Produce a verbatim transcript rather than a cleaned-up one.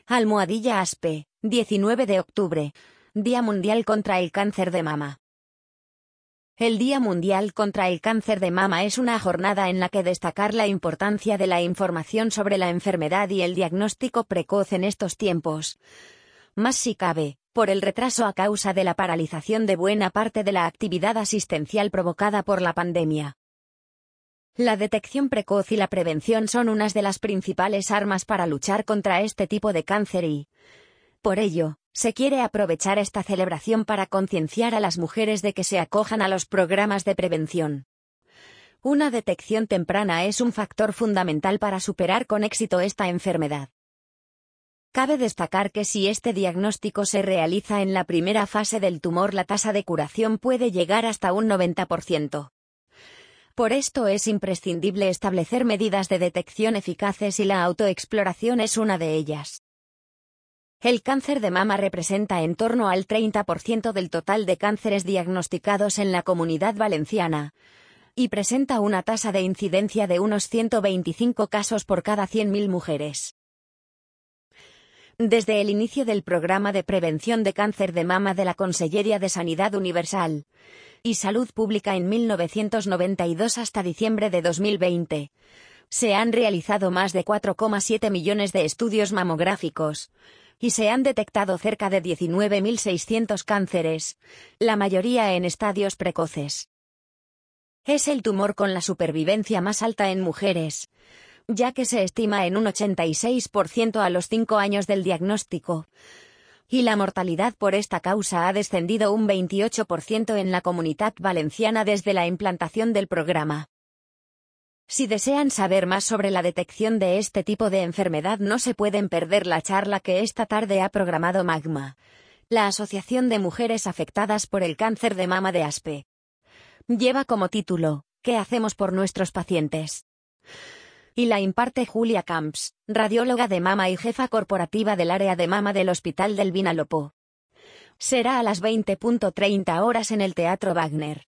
Almohadilla ASPE, diecinueve de octubre, Día Mundial contra el Cáncer de Mama. El Día Mundial contra el Cáncer de Mama es una jornada en la que destacar la importancia de la información sobre la enfermedad y el diagnóstico precoz en estos tiempos. Más si cabe, por el retraso a causa de la paralización de buena parte de la actividad asistencial provocada por la pandemia. La detección precoz y la prevención son unas de las principales armas para luchar contra este tipo de cáncer y, por ello, se quiere aprovechar esta celebración para concienciar a las mujeres de que se acojan a los programas de prevención. Una detección temprana es un factor fundamental para superar con éxito esta enfermedad. Cabe destacar que si este diagnóstico se realiza en la primera fase del tumor, la tasa de curación puede llegar hasta un noventa por ciento. Por esto es imprescindible establecer medidas de detección eficaces y la autoexploración es una de ellas. El cáncer de mama representa en torno al treinta por ciento del total de cánceres diagnosticados en la Comunidad Valenciana, y presenta una tasa de incidencia de unos ciento veinticinco casos por cada cien mil mujeres. Desde el inicio del programa de prevención de cáncer de mama de la Conselleria de Sanidad Universal y Salud Pública en mil novecientos noventa y dos hasta diciembre de dos mil veinte, se han realizado más de cuatro coma siete millones de estudios mamográficos, y se han detectado cerca de diecinueve mil seiscientos cánceres, la mayoría en estadios precoces. Es el tumor con la supervivencia más alta en mujeres, ya que se estima en un ochenta y seis por ciento a los cinco años del diagnóstico, y la mortalidad por esta causa ha descendido un veintiocho por ciento en la Comunidad Valenciana desde la implantación del programa. Si desean saber más sobre la detección de este tipo de enfermedad, no se pueden perder la charla que esta tarde ha programado Magma, la Asociación de Mujeres Afectadas por el Cáncer de Mama de ASPE. Lleva como título, ¿qué hacemos por nuestros pacientes? Y la imparte Julia Camps, radióloga de mama y jefa corporativa del área de mama del Hospital del Vinalopó. Será a las veinte treinta horas en el Teatro Wagner.